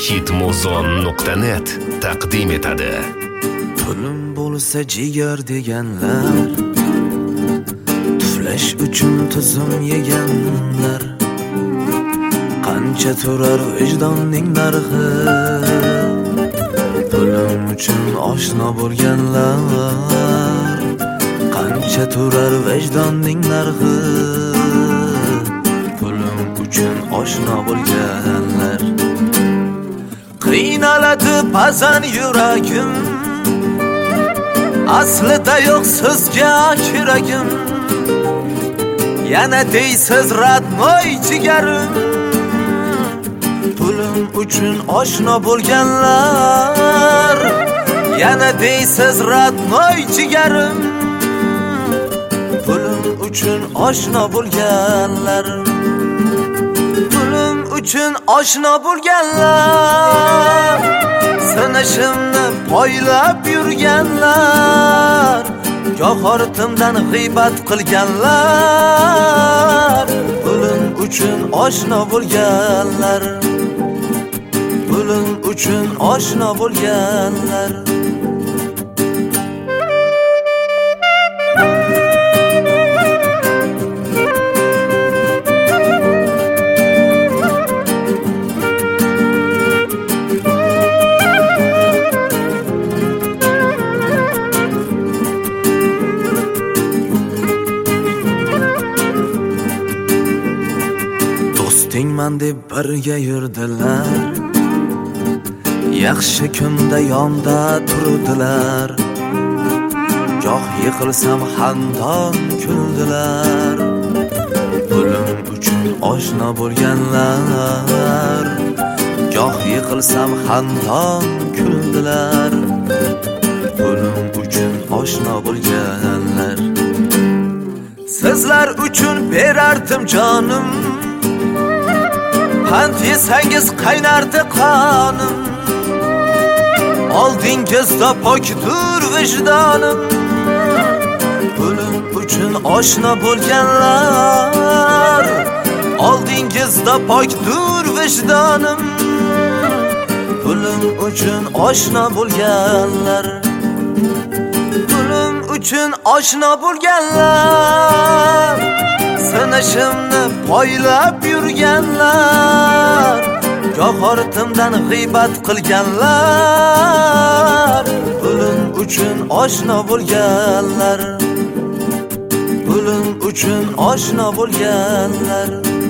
hitmuzon.net taqdim etadi. Pulim bo'lsa jigar deganlar, tuflash uchun tuzum yeganlar, qancha turar vijdonning narxi. Pulim uchun oshno bo'lganlar, qancha turar vijdonning narxi. Pulim uchun oshno bo'lganlar, qiynaladi ba'zan yuragim, aslida yo'q sizga kiragim. Yana deysiz radnoy jigarim, pulim uchun oshno bo'lganlar. Yana deysiz radnoy jigarim, pulim uchun oshno bo'lganlar. Pulim uchun oshno bo'lganlar, sinishimni poylab yurganlar, goh ortimdan g'iybat qilganlar. Pulim uchun oshno bo'lganlar, pulim uchun oshno bo'lganlar. Do'stingman deb birga yurdilar, yaxshi kunda yonda turdilar, goh yiqilsam xandon kuldilar. Pulim uchun oshno bo'lganlar, goh yiqilsam xandon kuldilar. Pulim uchun oshno bo'lganlar, sizlar uchun berardim jonim, pand yesangiz qaynardi qonim. Oldingizda pokdur vijdonim, pulim uchun oshno bo'lganlar. Oldingizda pokdur vijdonim, pulim uchun oshno bo'lganlar. Pulim uchun oshno bo'lganlar, sinishimni poylab yurganlar, goh ortimdan g'iybat qilganlar. Pulim uchun oshno bo'lganlar, pulim uchun oshno bo'lganlar.